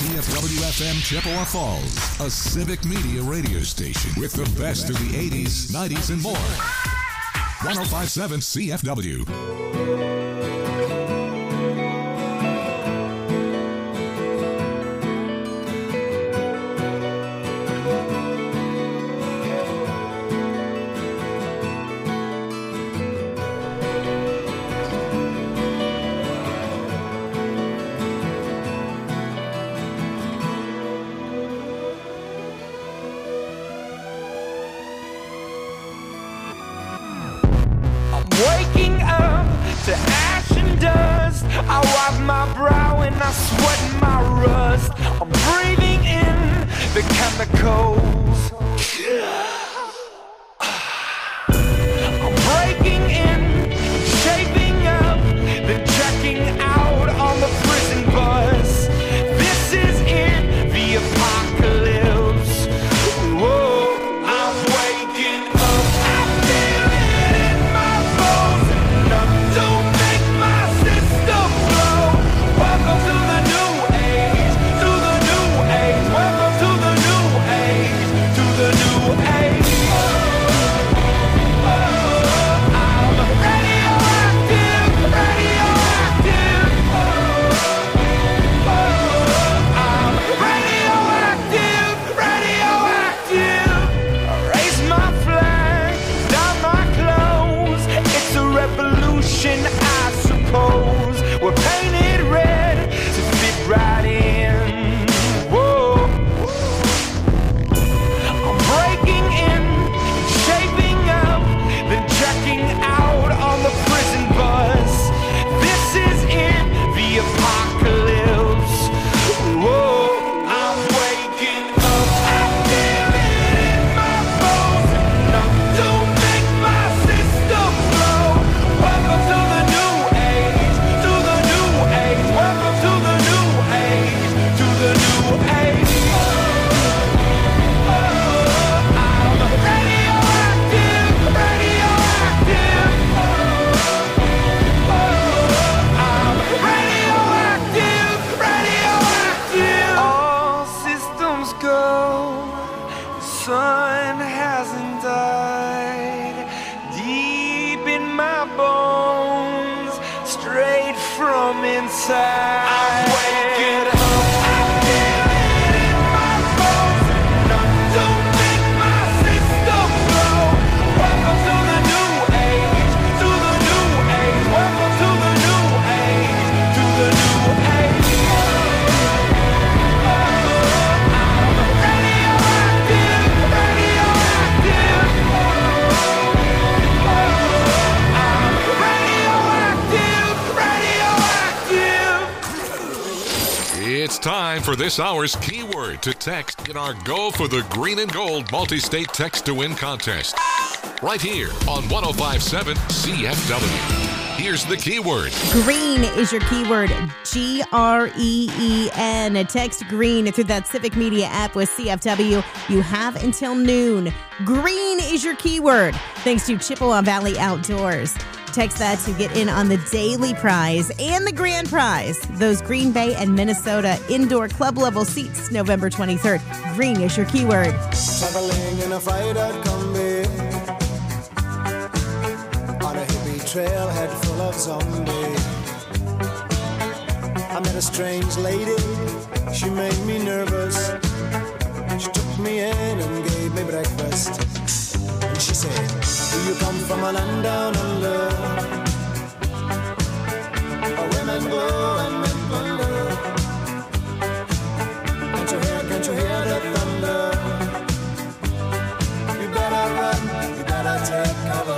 CFW-FM Chippewa Falls, a civic media radio station with the best of the 80s, 90s, and more. 105.7 CFW. Waking up to ash and dust, I wipe my brow and I sweat my rust. I'm breathing in the chemicals. I'm breaking in, shaping up, then checking out on the prison bus. This is it, the apocalypse. Whoa, I'm waking up. I feel it in my bones, enough to make my system blow. Welcome to the new age, to the new age. Welcome to the new age, to the new age. I'm radioactive, radioactive. I'm radioactive, radioactive. I raise my flag, down my clothes. It's a revolution, I suppose. We're painted red to fit right in. Whoa. I'm breaking in, shaping up, then checking out on the prison bus. This is it, the apocalypse. Whoa, I'm waking up. I feel it in my bones, enough to make my system blow. Welcome to the new age, to the new age. Welcome to the new age, to the new age. I'm radioactive, radioactive. I'm radioactive, radioactive. All systems go. The sun hasn't died. Deep in my bones, straight from inside. I'm waking up. I feel it in my bones, enough to make my system blow. Welcome to the new age, to the new age. Welcome to the new age, to the new age. I'm radioactive, radioactive. I'm radioactive, radioactive. It's time for this hour's keyword to text in our Go for the Green and Gold multi-state text to win contest. Right here on 105.7 CFW. Here's the keyword. Green is your keyword. GREEN. Text green through that Civic Media app with CFW. You have until noon. Green is your keyword. Thanks to Chippewa Valley Outdoors. Text that to get in on the daily prize and the grand prize. Those Green Bay and Minnesota indoor club level seats, November 23rd. Green is your keyword. Traveling in a freighter combi on a hippie trailhead full of zombies. I met a strange lady, she made me nervous. She took me in and gave me breakfast. And she said, do you come from a land down under, where women go and men plunder? Can't you hear the thunder? You better run, you better take cover.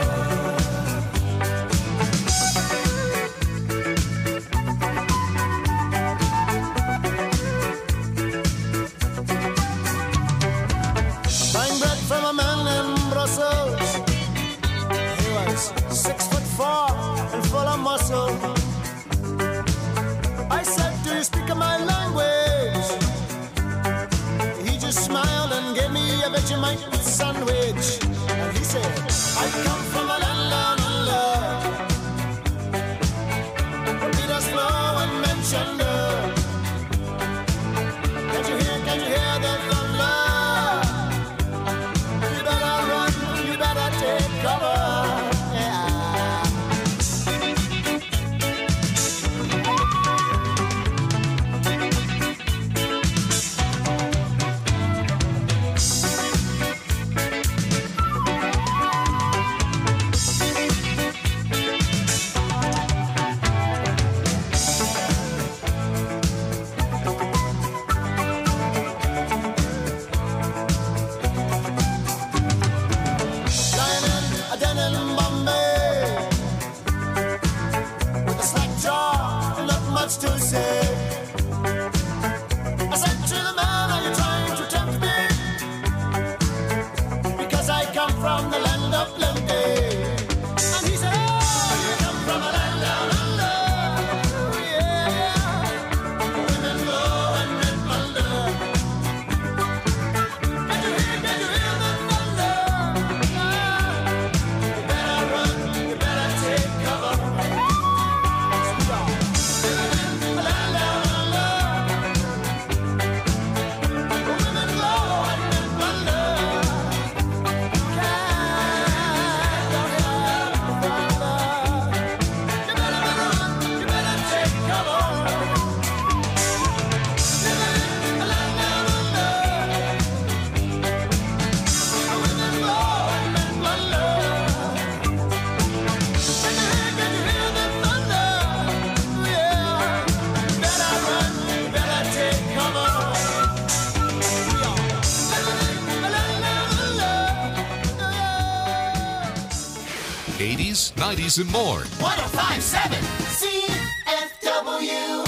Buying bread from a man in Brussels. He was 6'4" 90s, and more. 1057 CFW.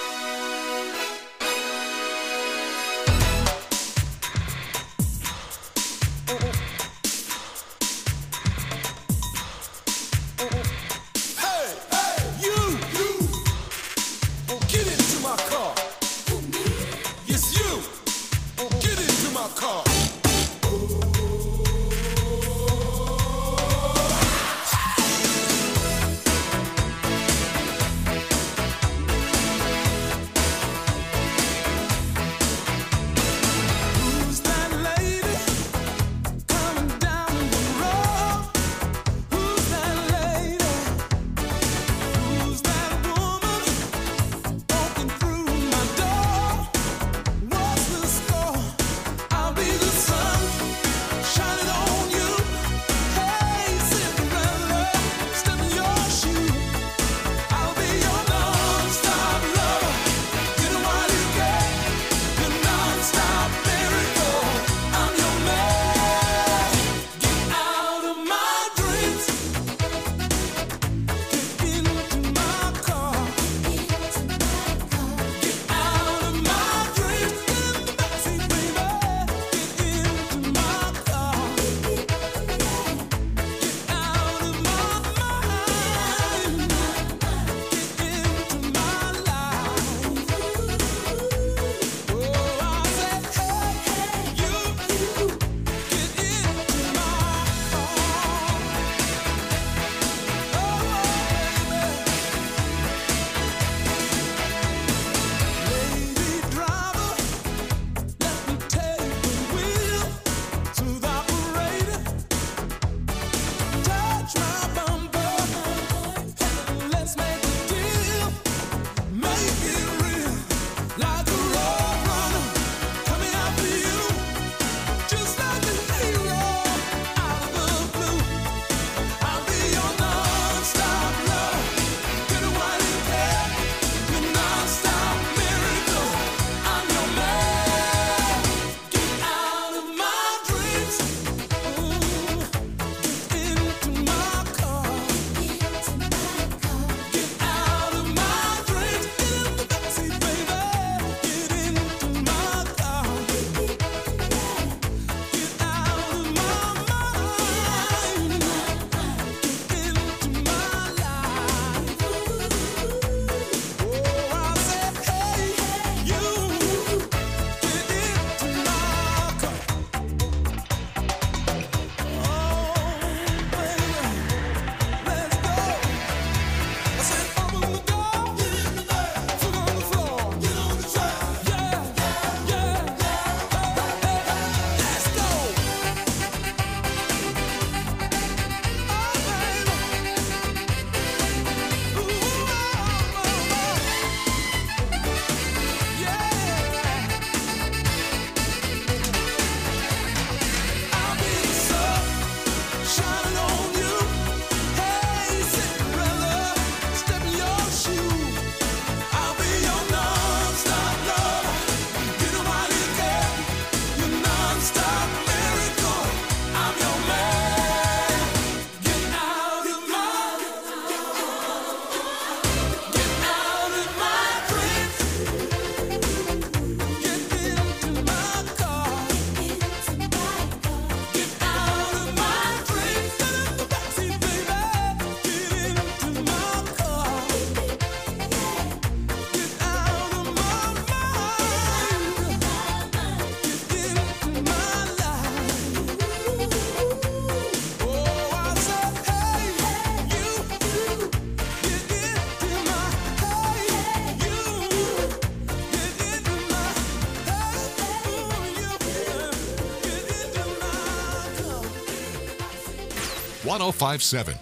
.1057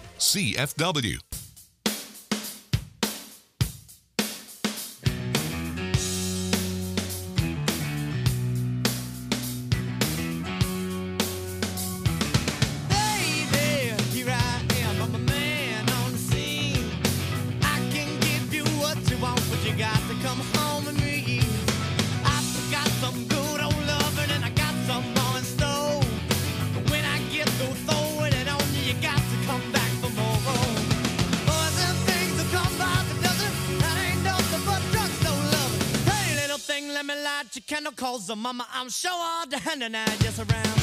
CFW. When I get through throwing it on you, you got to come back for more. your candle, cause mama, I'm sure all the hand and I just around.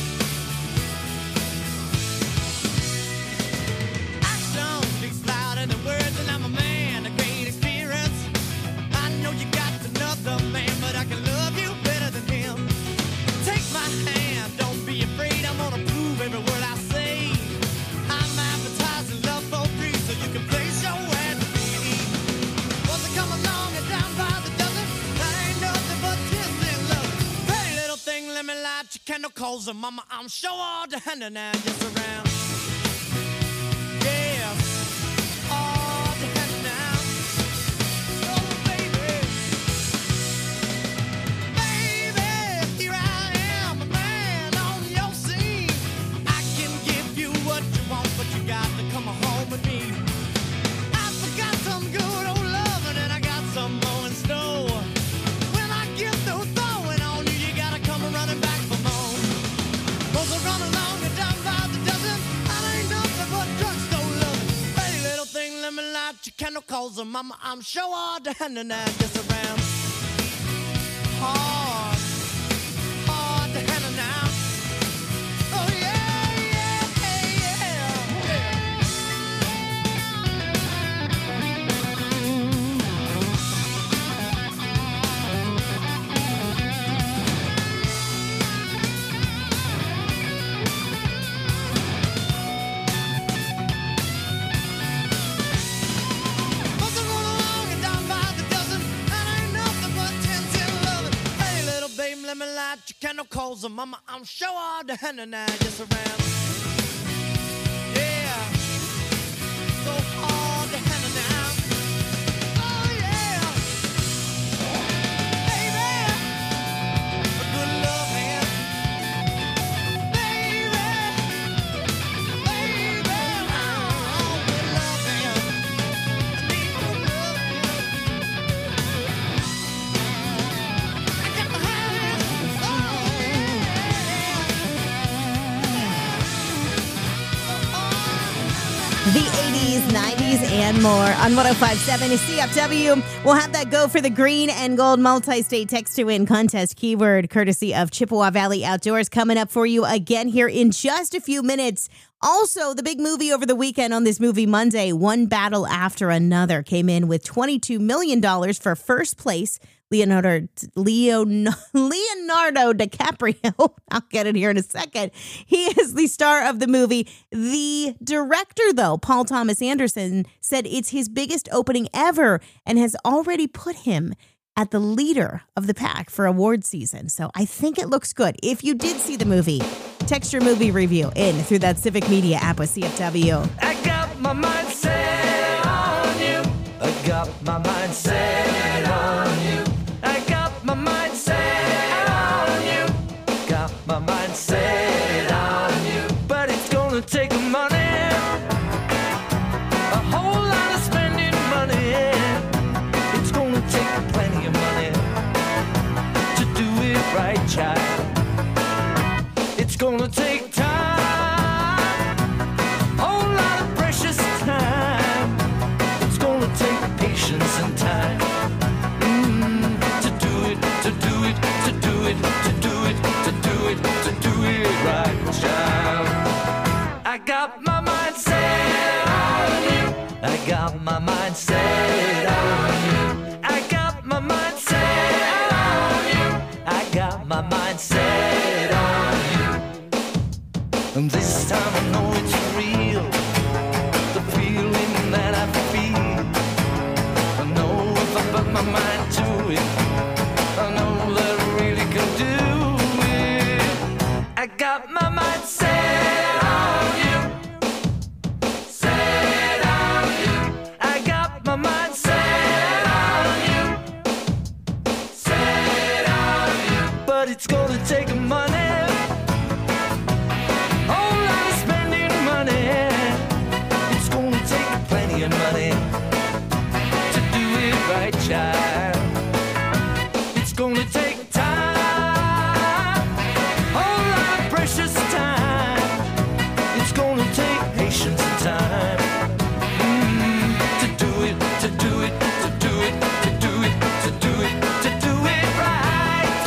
Action speaks louder than words, and I'm a man of great experience. I know you got another man, but I can love you better than him. Take my hand, don't be afraid, I'm gonna prove every word I say. I'm advertising love for free, so you can place your ad to me. Was I come along and down by the dozen? That ain't nothing but tears in love. Pretty little thing, let me light your candle, cause mama, I'm sure all the hand and I just around. Yeah, all the hand now. Oh, baby. Baby, here I am, a man on your scene. I can give you what you want, but you got to come home with me. I forgot some good old loving, and I got some more in store. When I get through throwing on you, you gotta come running back for more. Those are run along and down by the dozen. I ain't nothing but drugstore loving. Pretty little thing, let me light your candle, cause mama, I'm sure all the hand and I just around. Hard, hard to handle now. Oh yeah, yeah, yeah. Must have run along and down by the dozen. That ain't nothing but 10 loving. Hey, little babe, let me light your candle, cause mama, I'm sure all the hand and I just around. Yeah, so hard to handle now. Oh yeah, baby, a good loving, baby, oh, good loving. I need good loving. I got to have it. Oh yeah. The 80s, 90s, and more on 105.7 CFW. We'll have that go for the green and gold multi-state text to win contest keyword courtesy of Chippewa Valley Outdoors coming up for you again here in just a few minutes. Also, the big movie over the weekend on this Movie Monday, One Battle After Another, came in with $22 million for first place. Leonardo DiCaprio, I'll get it here in a second. He is the star of the movie. The director, though, Paul Thomas Anderson, said it's his biggest opening ever and has already put him at the leader of the pack for award season. So I think it looks good. If you did see the movie, text your movie review in through that Civic Media app with CFW. I got my mind set on you. I got my mind set on you. I got my mind set on you. Got my mind set on you. But it's gonna take money, a whole lot of spending money. It's gonna take plenty of money to do it right, child. It's gonna take time, whole lot of precious time. It's gonna take patience and time to do it, to do it, to do it, to do it, to do it, to do it right, child. I got my mind set on you. I got my mind set on you. I got my mind set on you. I got my mind set on you. And this time I know it's real, the feeling that I feel. I know if I put my mind to it, I know that I really can do it. I got my mind set on you, set on you. I got my mind set on you, set on you. But it's gonna take money, whole lot of spending money. It's gonna take plenty of money to do it right, child. It's gonna take time, whole lot of precious time. It's gonna take patience and time to do it, to do it, to do it, to do it, to do it, to do it right.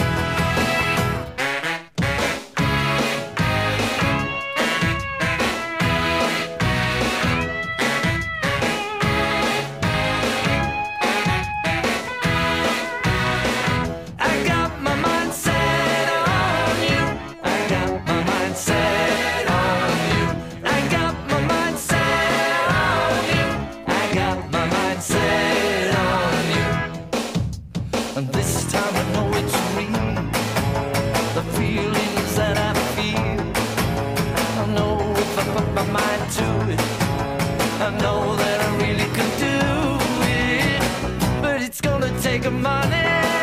I got my mind set on you. And this time I know it's real. The feelings that I feel, I know if I put my mind to it, I know that I really could do it. But it's gonna take money,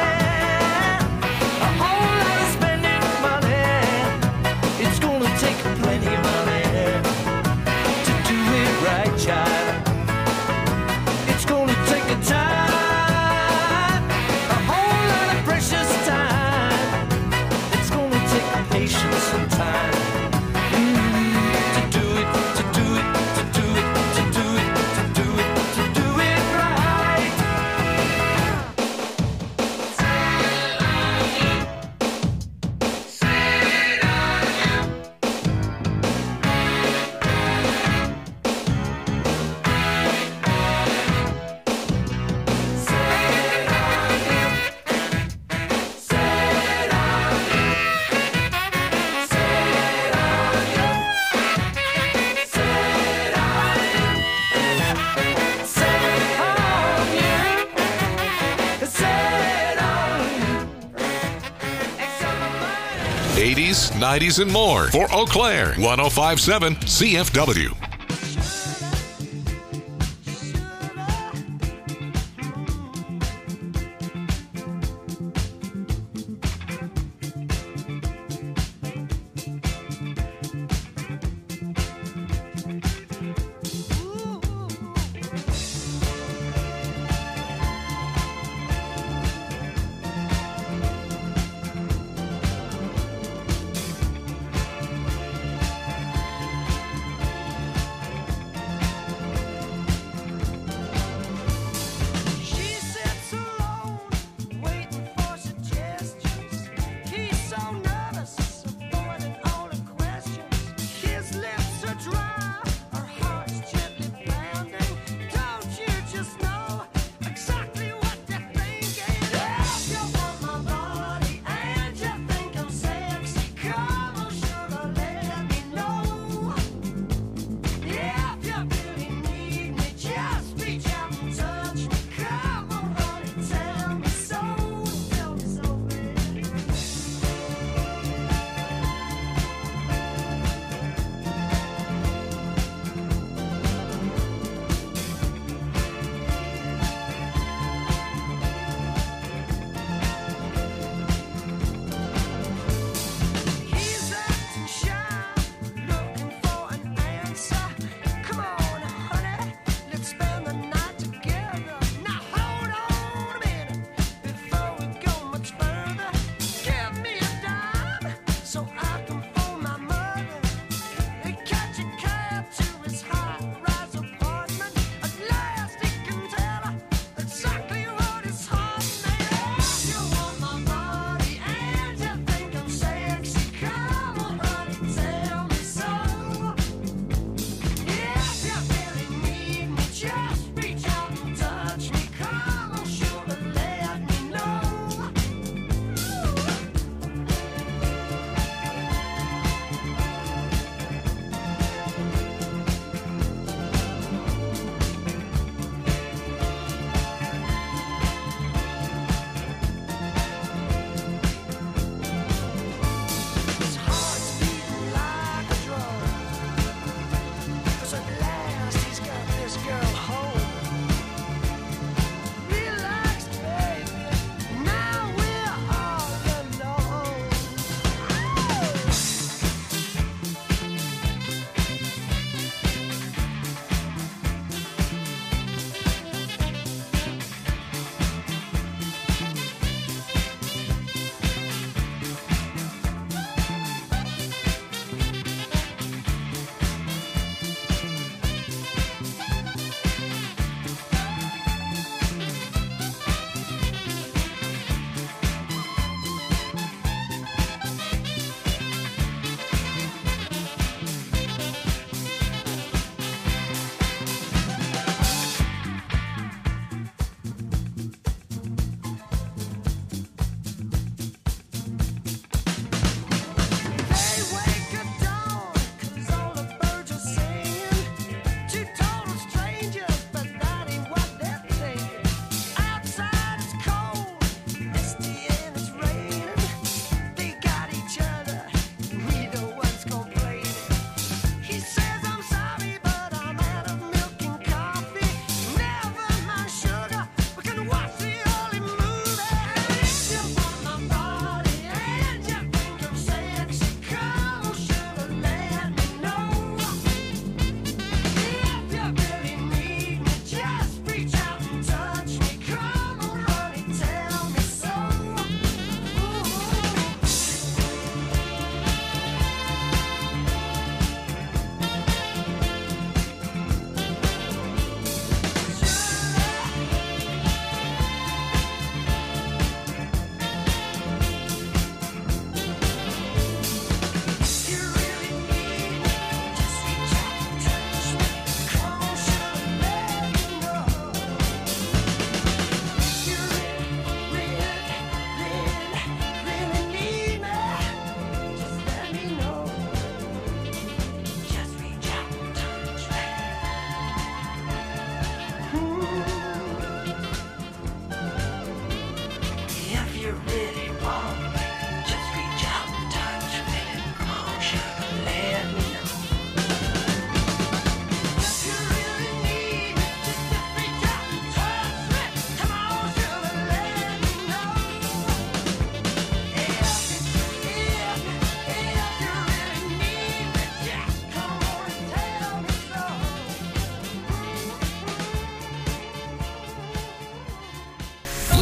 a whole lot of spending money. It's gonna take plenty of money to do it right, child. It's gonna take a time, a whole lot of precious time. It's gonna take patience and time to do it, to do it, to do it, to do it, to do it, to do it right. Set on you. 80s, 90s, and more for Eau Claire 1057 CFW.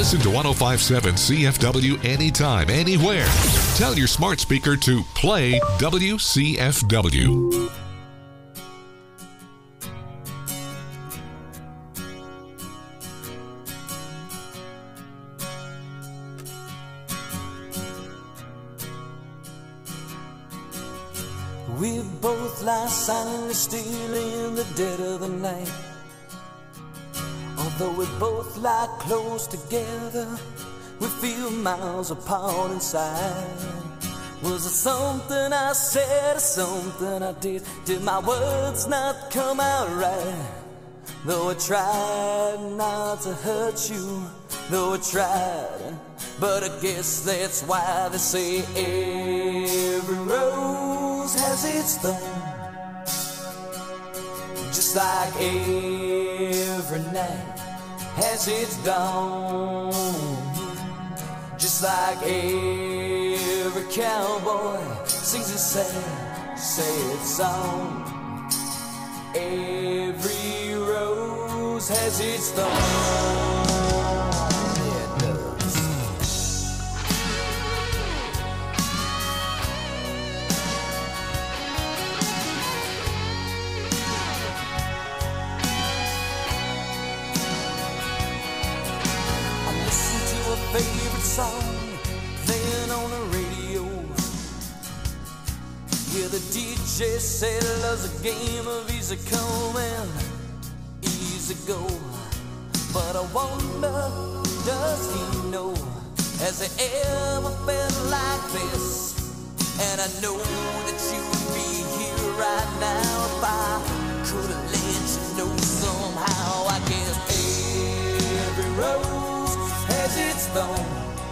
Listen to 1057 CFW anytime, anywhere. Tell your smart speaker to play WCFW. We both lie silently still in the dead of the night. Although we both lie close together, we feel miles apart inside. Was it something I said or something I did? Did my words not come out right? Though I tried not to hurt you, though I tried, but I guess that's why they say every rose has its thorn. Just like every night has its dawn. Just like every cowboy sings a sad, sad song. Every rose has its thorn. Yeah, it does. I listen to a favorite song playing on the radio. Yeah, the DJ said love's a game of easy come and easy go. But I wonder, does he know? Has he ever felt like this? And I know that you would be here right now if I could have let you know somehow. I guess every rose has its thorn.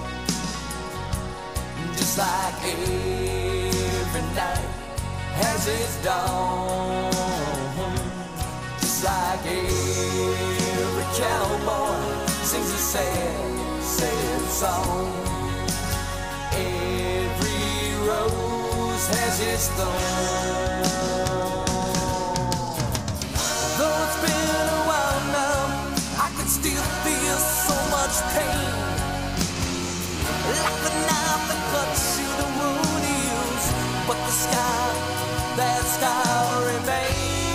Just like every night has its dawn. Just like every cowboy sings a sad, sad song. Every rose has its thorn. Though it's been a while now, I can still feel so much pain. Like the knife that cuts you, the wound heals, but the scar, that scar remains.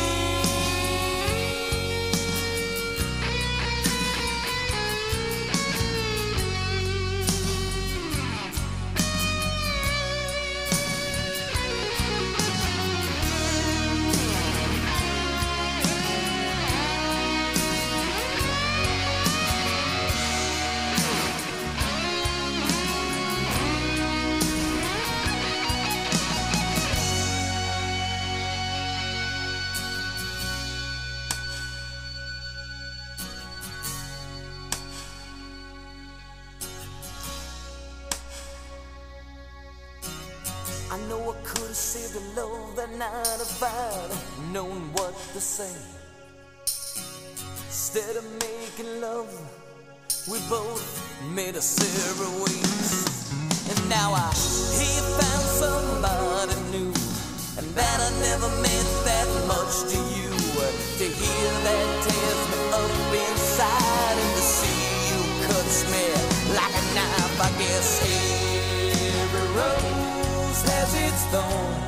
I know I could have saved the love that night if I'd known what to say. Instead of making love, we both made a separate ways. And now I hear you found somebody new, and that I never meant that much to you. To hear that tears me up inside, and to see you cuts me like a knife. I guess every rose has its thorn.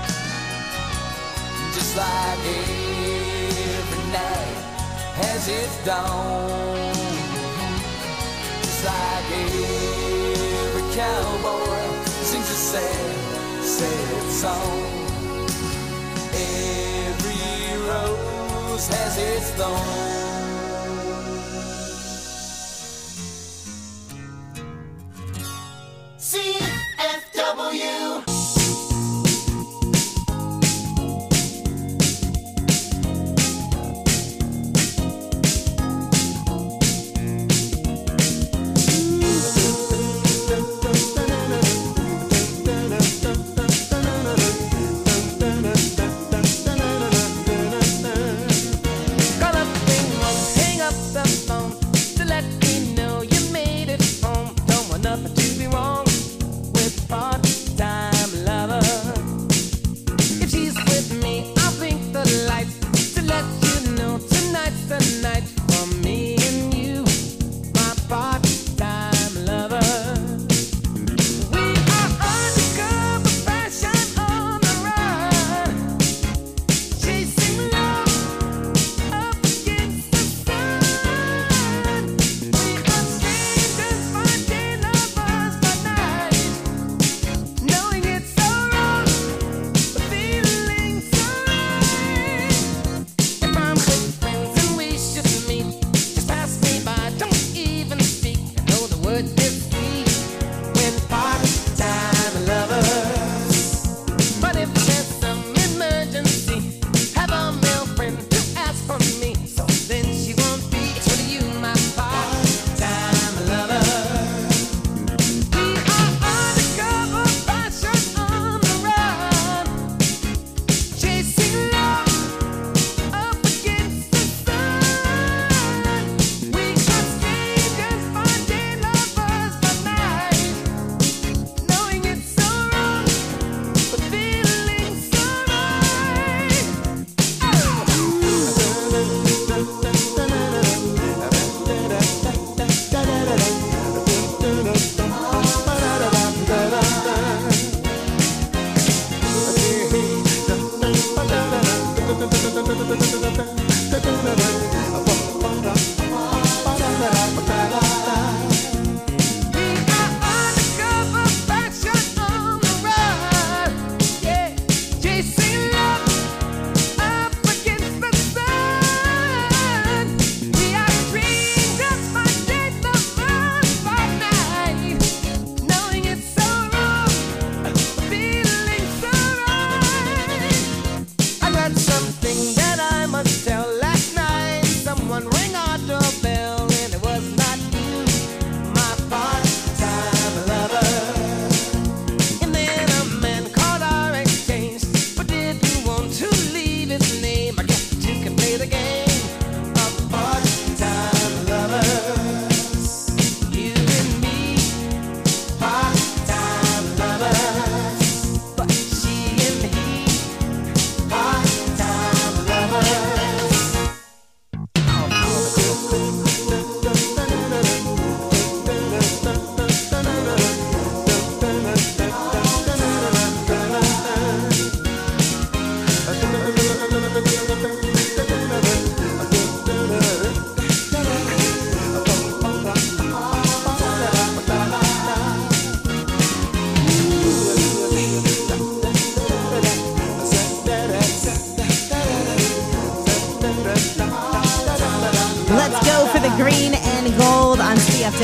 Just like every night has its dawn. Just like every cowboy sings a sad, sad song. Every rose has its thorn. CFW. Got a thing on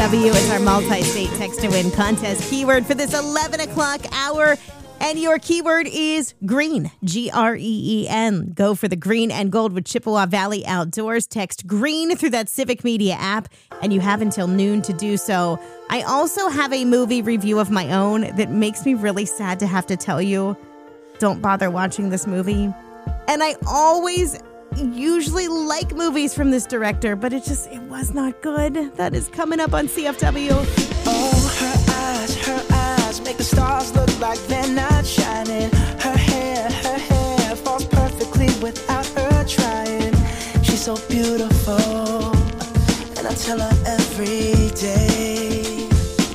CFW. It's our multi-state text to win contest keyword for this 11 o'clock hour. And your keyword is green, Green. Go for the green and gold with Chippewa Valley Outdoors. Text green through that Civic Media app, and you have until noon to do so. I also have a movie review of my own that makes me really sad to have to tell you, don't bother watching this movie. And I usually like movies from this director, but it was not good. That is coming up on CFW. Oh, her eyes make the stars look like they're not shining. Her hair falls perfectly without her trying. She's so beautiful, and I tell her every day.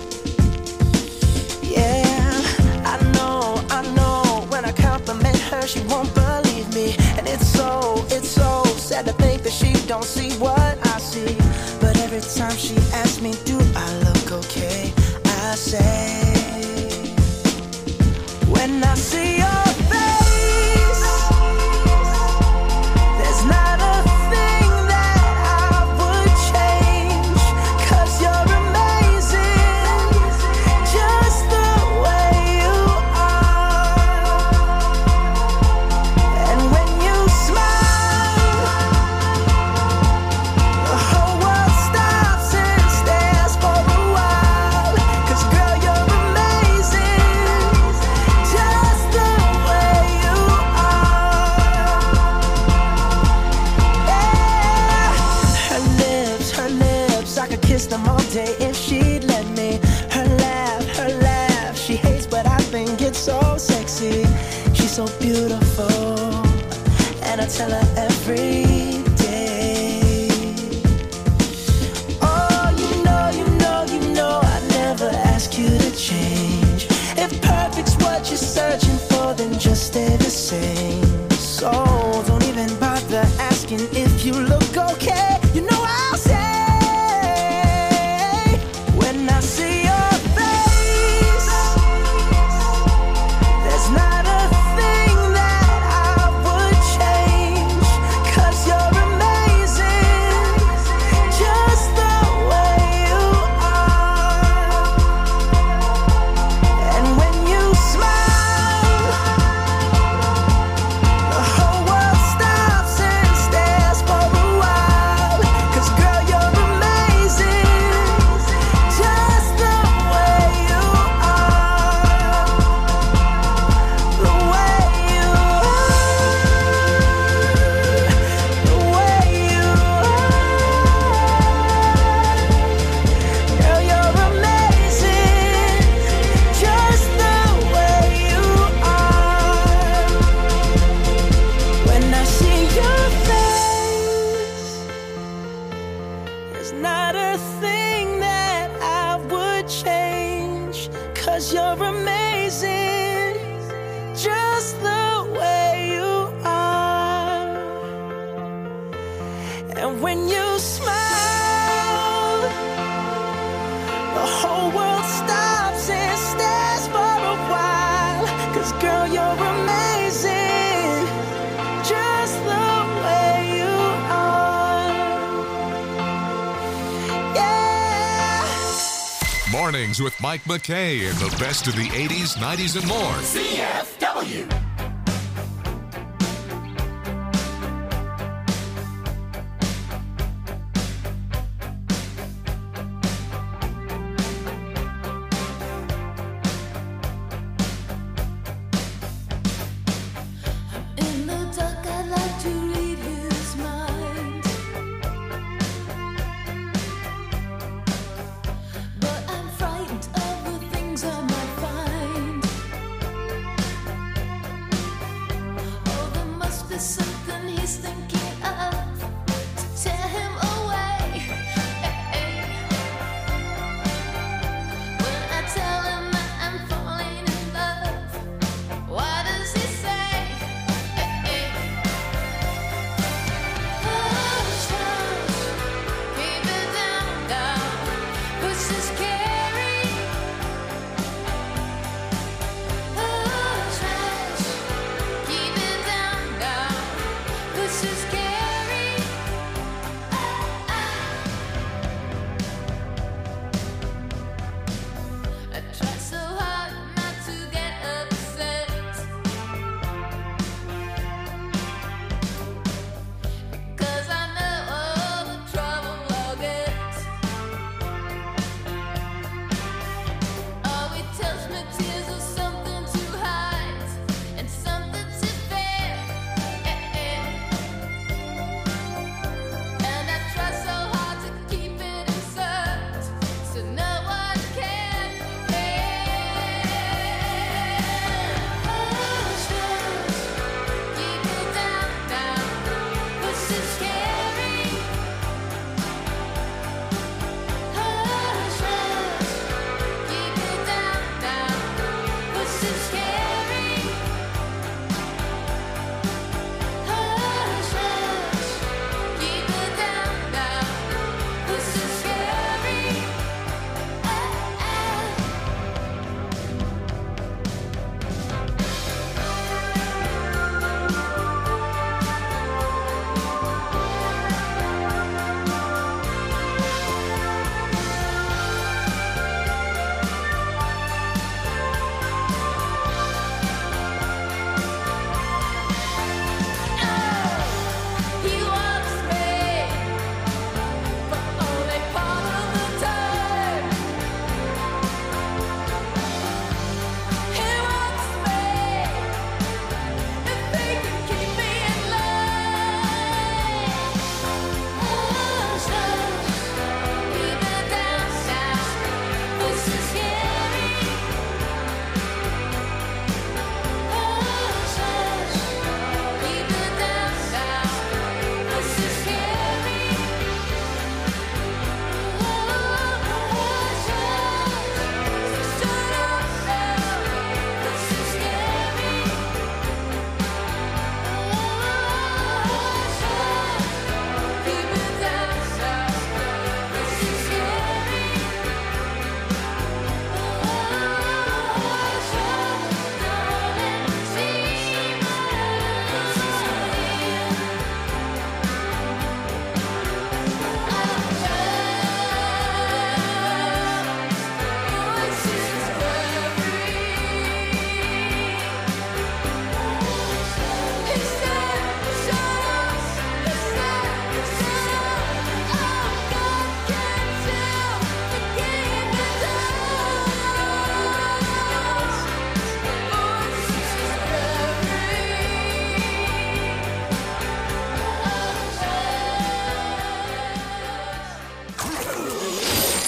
Yeah, I know, when I compliment her, she won't believe me. And it's so sad to think that she don't see what I see. But every time she asks me, do I look okay? I say, when I see your face, there's not a thing that I would change, 'cause you're amazing, just the way you are. And when you smile, the whole world stops and stares for a while, 'cause girl, you're amazing, just the way you are. Yeah. Her lips, I could kiss them all day if she'd let me. Her laugh, she hates, but I think it's so sexy. She's so beautiful, and I tell her every day. Oh, you know, I never ask you to change. If perfect's what you're searching for, then just stay the same. So don't even bother asking if you look okay. You know I'll say, when I see your face, there's not a thing that I would change, 'cause you're amazing, just the way you are. And when you smile, the whole world stops and stares for a while, 'cause girl, you're amazing, just the way you are. The way you are, the way you are. Girl, you're amazing, just the way you are. When I see your face, there's not a thing that I would change, 'cause you're amazing, just the way you are. And when you smile, the whole world stops and stares for a while, 'cause girl, you're amazing, just the way you are. Yeah. Mornings with Mike McKay and the best of the 80s, 90s, and more. CFW. In the dark, I'd like to read his mind, but I'm frightened of the things I might find.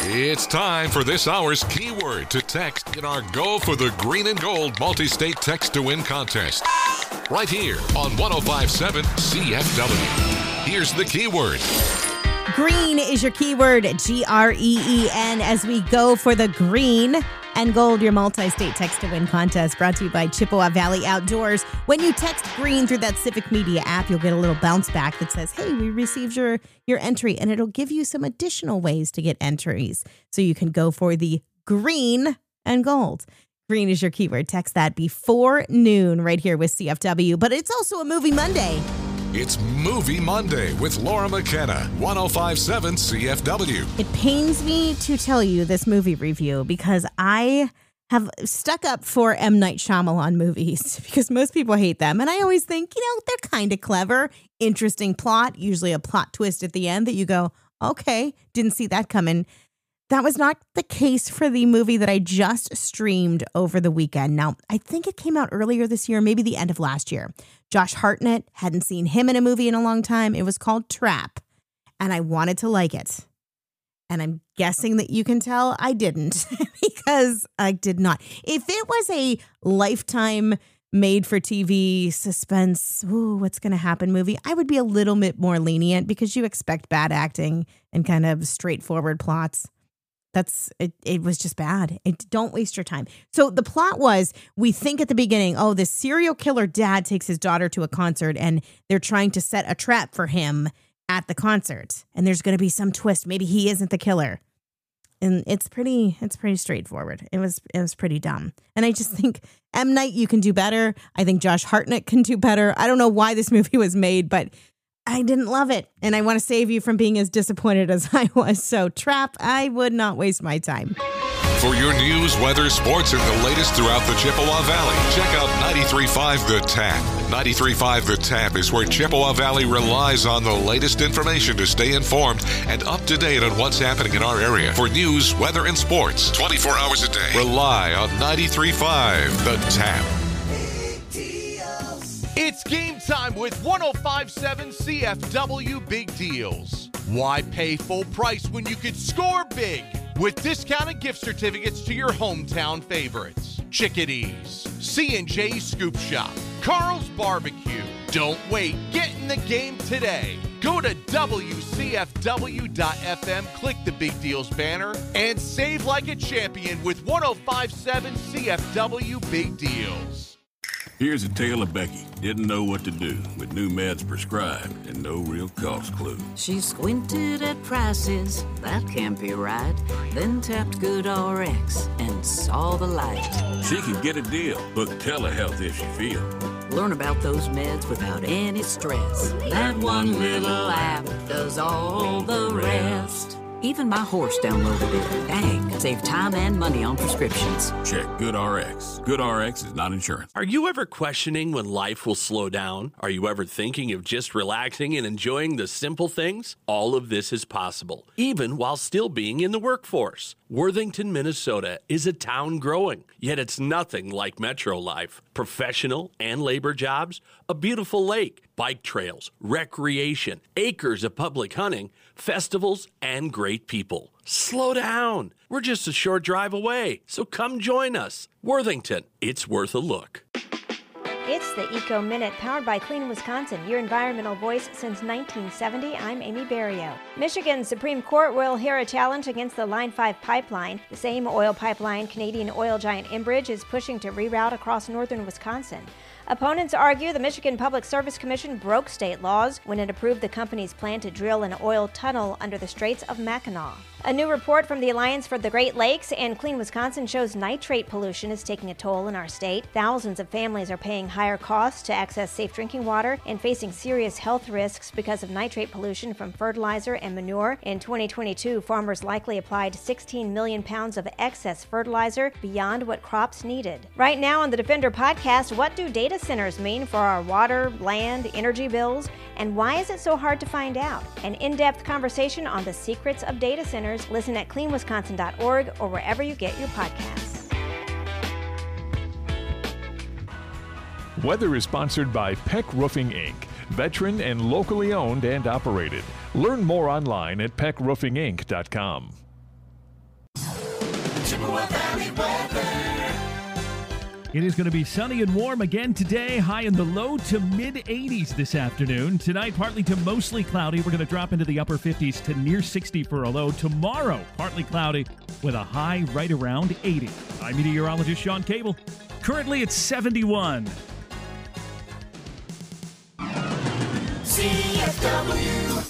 It's time for this hour's keyword to text in our Go for the Green and Gold multi-state text to win contest. Right here on 105.7 CFW. Here's the keyword. Green is your keyword, Green, as we go for the Green and Gold, your multi-state text to win contest, brought to you by Chippewa Valley Outdoors. When you text Green through that Civic Media app, you'll get a little bounce back that says, hey, we received your entry, and it'll give you some additional ways to get entries so you can go for the Green and Gold. Green is your keyword. Text that before noon right here with CFW, but it's also a Movie Monday. It's Movie Monday with Laura McKenna, 105.7 CFW. It pains me to tell you this movie review because I have stuck up for M. Night Shyamalan movies because most people hate them. And I always think, they're kind of clever, interesting plot, usually a plot twist at the end that you go, okay, didn't see that coming. That was not the case for the movie that I just streamed over the weekend. Now, I think it came out earlier this year, maybe the end of last year. Josh Hartnett, hadn't seen him in a movie in a long time. It was called Trap, and I wanted to like it. And I'm guessing that you can tell I didn't because I did not. If it was a Lifetime made-for-TV suspense, what's going to happen movie, I would be a little bit more lenient because you expect bad acting and kind of straightforward plots. It was just bad. Don't waste your time. So the plot was, we think at the beginning, this serial killer dad takes his daughter to a concert and they're trying to set a trap for him at the concert. And there's going to be some twist. Maybe he isn't the killer. And it's pretty straightforward. It was pretty dumb. And I just think M. Night, you can do better. I think Josh Hartnett can do better. I don't know why this movie was made, but I didn't love it, and I want to save you from being as disappointed as I was. So, Trap, I would not waste my time. For your news, weather, sports, and the latest throughout the Chippewa Valley, check out 93.5 The Tap. 93.5 The Tap is where Chippewa Valley relies on the latest information to stay informed and up to date on what's happening in our area. For news, weather, and sports, 24 hours a day, rely on 93.5 The Tap. It's game time with 105.7 CFW Big Deals. Why pay full price when you could score big with discounted gift certificates to your hometown favorites? Chickadees, C&J Scoop Shop, Carl's Barbecue. Don't wait. Get in the game today. Go to WCFW.FM, click the Big Deals banner, and save like a champion with 105.7 CFW Big Deals. Here's a tale of Becky. Didn't know what to do with new meds prescribed and no real cost clue. She squinted at prices, that can't be right. Then tapped GoodRx and saw the light. She can get a deal. Book telehealth if she feels. Learn about those meds without any stress. That one little app does all the rest. Even my horse downloaded it. Dang, save time and money on prescriptions. Check GoodRx. GoodRx is not insurance. Are you ever questioning when life will slow down? Are you ever thinking of just relaxing and enjoying the simple things? All of this is possible, even while still being in the workforce. Worthington, Minnesota is a town growing, yet it's nothing like metro life. Professional and labor jobs, a beautiful lake, bike trails, recreation, acres of public hunting, festivals, and great people. Slow down. We're just a short drive away, so come join us. Worthington, it's worth a look. It's the Eco Minute, powered by Clean Wisconsin, your environmental voice since 1970. I'm Amy Barrio. Michigan's Supreme Court will hear a challenge against the Line 5 pipeline. The same oil pipeline Canadian oil giant Enbridge is pushing to reroute across northern Wisconsin. Opponents argue the Michigan Public Service Commission broke state laws when it approved the company's plan to drill an oil tunnel under the Straits of Mackinac. A new report from the Alliance for the Great Lakes and Clean Wisconsin shows nitrate pollution is taking a toll in our state. Thousands of families are paying higher costs to access safe drinking water and facing serious health risks because of nitrate pollution from fertilizer and manure. In 2022, farmers likely applied 16 million pounds of excess fertilizer beyond what crops needed. Right now on the Defender podcast, what do data centers mean for our water, land, energy bills, and why is it so hard to find out? An in-depth conversation on the secrets of data centers. Listen at cleanwisconsin.org or wherever you get your podcasts. Weather is sponsored by Peck Roofing, Inc., veteran and locally owned and operated. Learn more online at peckroofinginc.com. Chippewa Valley weather. It is going to be sunny and warm again today, high in the low to mid-80s this afternoon. Tonight, partly to mostly cloudy. We're going to drop into the upper 50s to near 60 for a low. Tomorrow, partly cloudy with a high right around 80. I'm meteorologist Sean Cable. Currently, it's 71. CFW.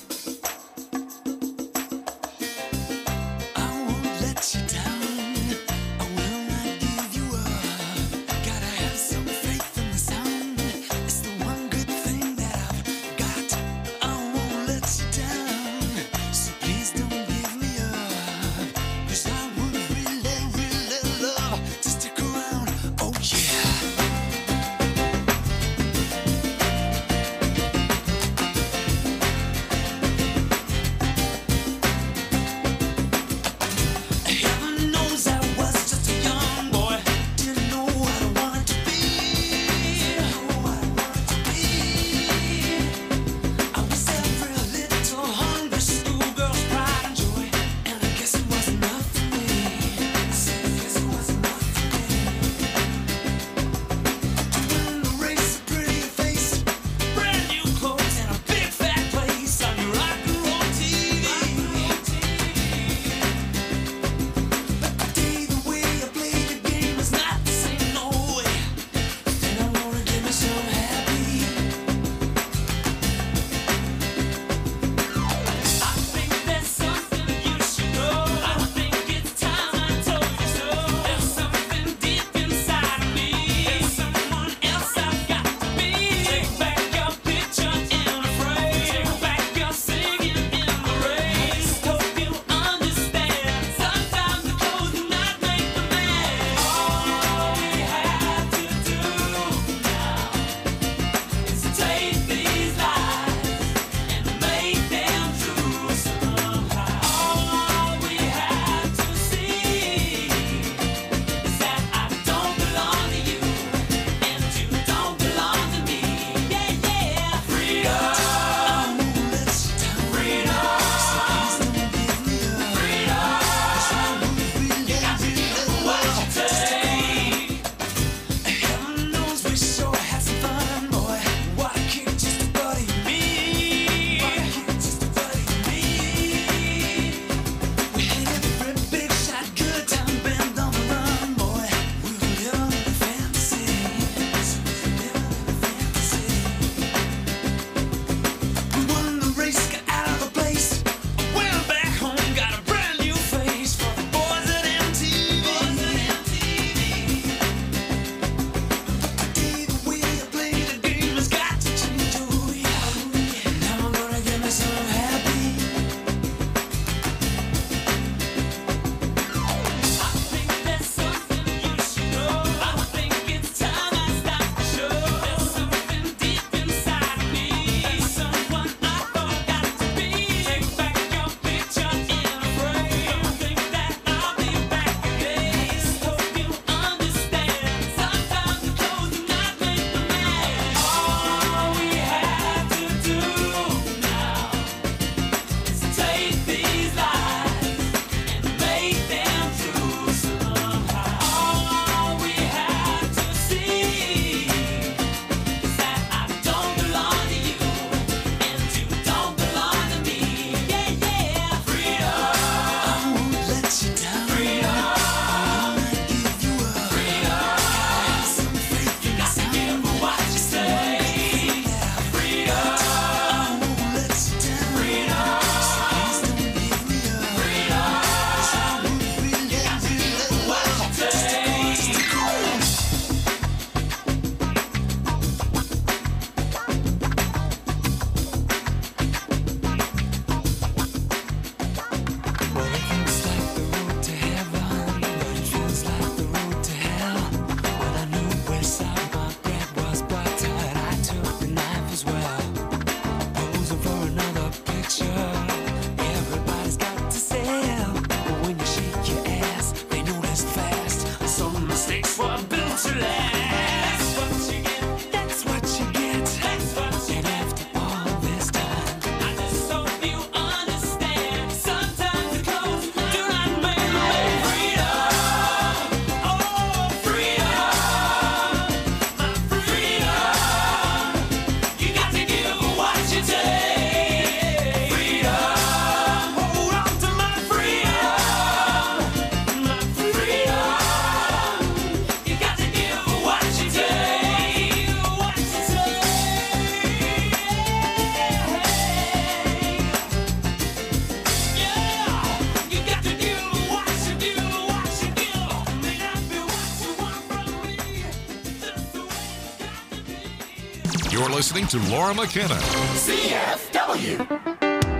You're listening to Laura McKenna. CFW.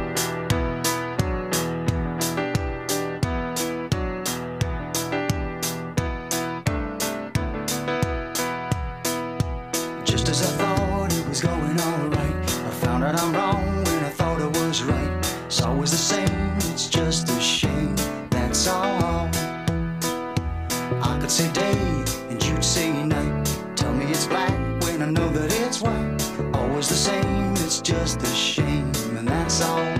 Just as I thought it was going all right, I found out I'm wrong when I thought I was right. It's always the same, it's just a shame, that's all. I could say day and you'd say night. Tell me it's black when I know that it's white. Always the same, it's just a shame, and that's all.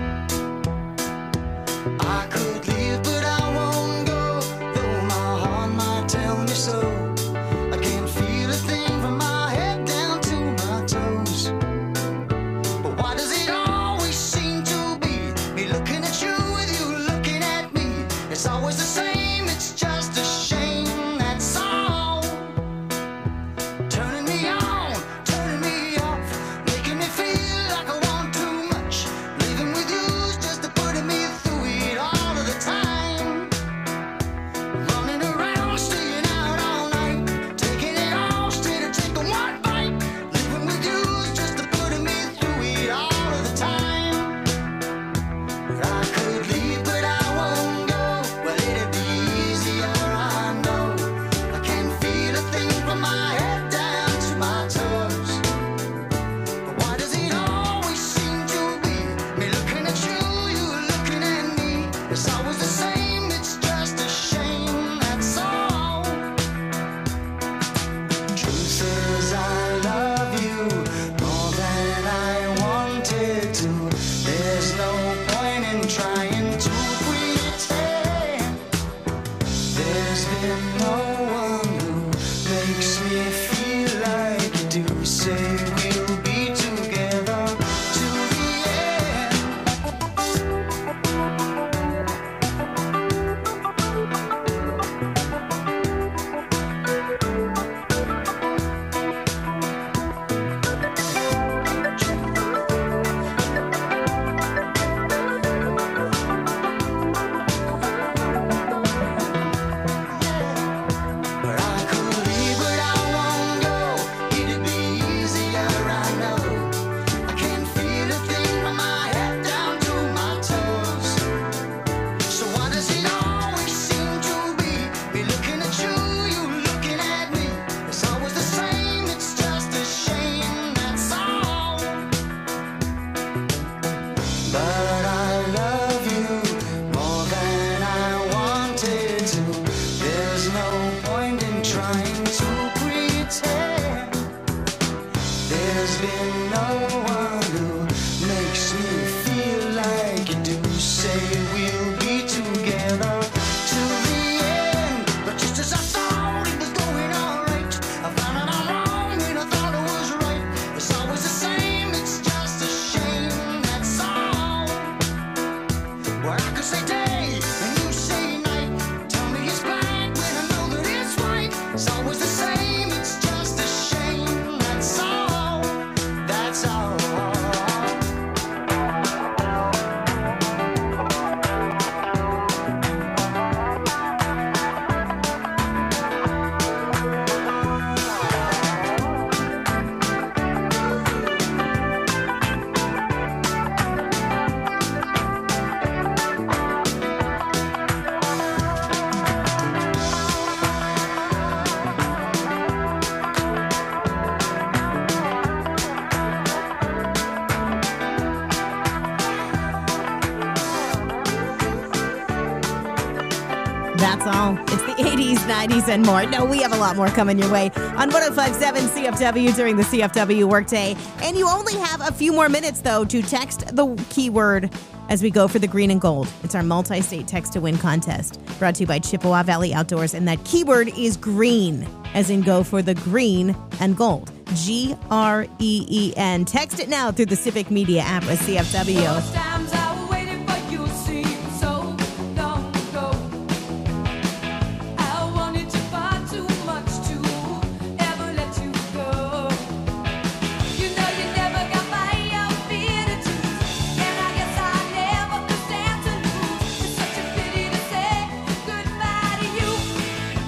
I could leave, but I won't go, though my heart might tell me so. I can't feel a thing from my head down to my toes. But why does it always seem to be me looking at you with you looking at me? It's always the same, it's just a shame, that's all. Turning me on, turning me off, making me feel like I want too much. Living with you's just putting me through it all of the time. Running around, staying out all night, taking it all straight or taking one bite. Living with you's just putting me through it all of the time. But I could leave, but I won't go. Well, it'd be easier, I know. I can't feel a thing from my head down to my toes. But why does it always seem to be me looking at you, you looking at me? It's always the same, it's just a shame, that's all. Truth is I love you more than I wanted to. There's no point in trying to pretend. There's been no one who makes me feel like you do. Say we'll be together to the end. But I could leave, but I won't go. It'd be easier, I know. I can't feel a thing from my head down to my toes. So why does it always seem to be me looking at you, you looking at me? It's always the same, it's just a shame, that's all. But I love you more than I wanted to. There's no point in trying to pretend. There's been no one who makes me feel like you do. Say we'll be together to the end. But just as I thought it was going all right, I found out I'm wrong when I thought it was right. It's always the same, it's just a shame, that's all. Well, I could say day and you say night. Tell me it's black when I know that it's white. It's always the same, it's just a shame, that's all. That's all. That's all. It's the 80s, 90s, and more. No, we have a lot more coming your way on 105.7 CFW during the CFW workday. And you only have a few more minutes, though, to text the keyword as we go for the green and gold. It's our multi-state text-to-win contest brought to you by Chippewa Valley Outdoors. And that keyword is green, as in go for the green and gold. GREEN. Text it now through the Civic Media app with CFW.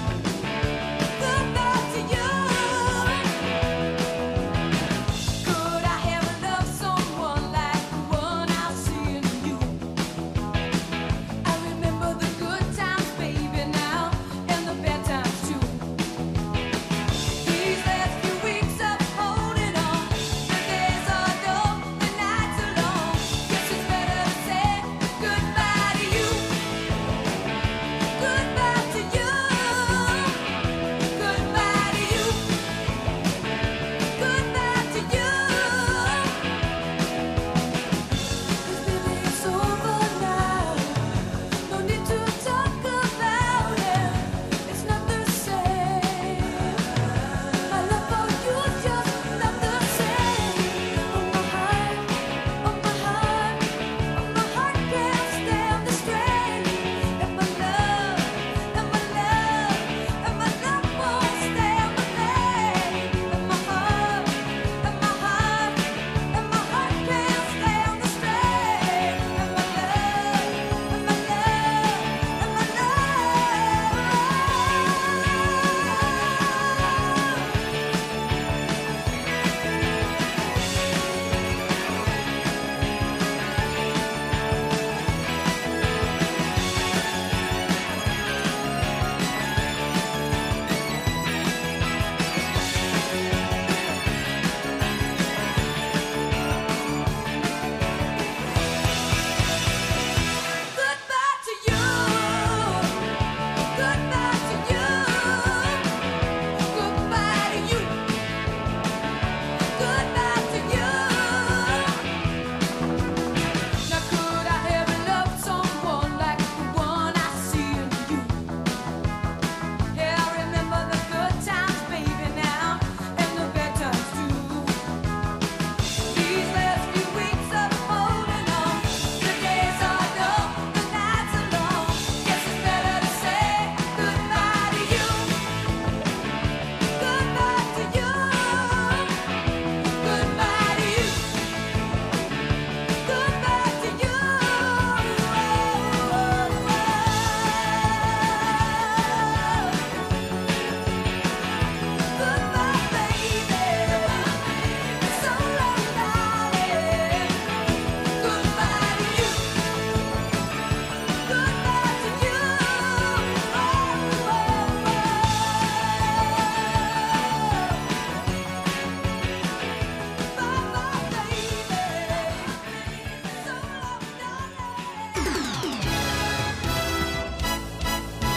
Goodbye to you.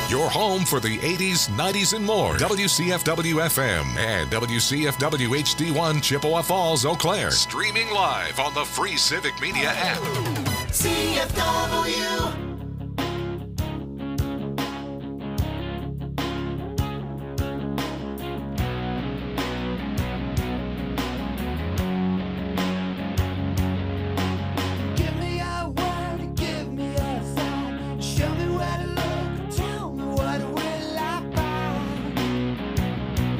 Your home for the 80s, 90s, and more. WCFW-FM and WCFW HD1 Chippewa Falls, Eau Claire. Streaming live on the free Civic Media app. CFW.